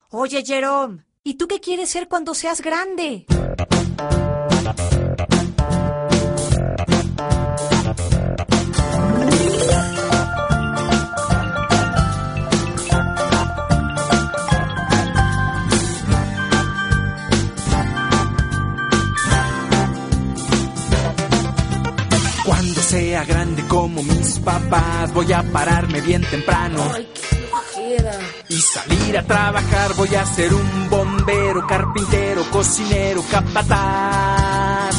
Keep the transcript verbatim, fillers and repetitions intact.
Oye, Jerome, ¿y tú qué quieres ser cuando seas grande? Cuando sea grande como mis papás, voy a pararme bien temprano. Ay, qué flojera. Y salir a trabajar, voy a ser un bombero, carpintero, cocinero, capataz.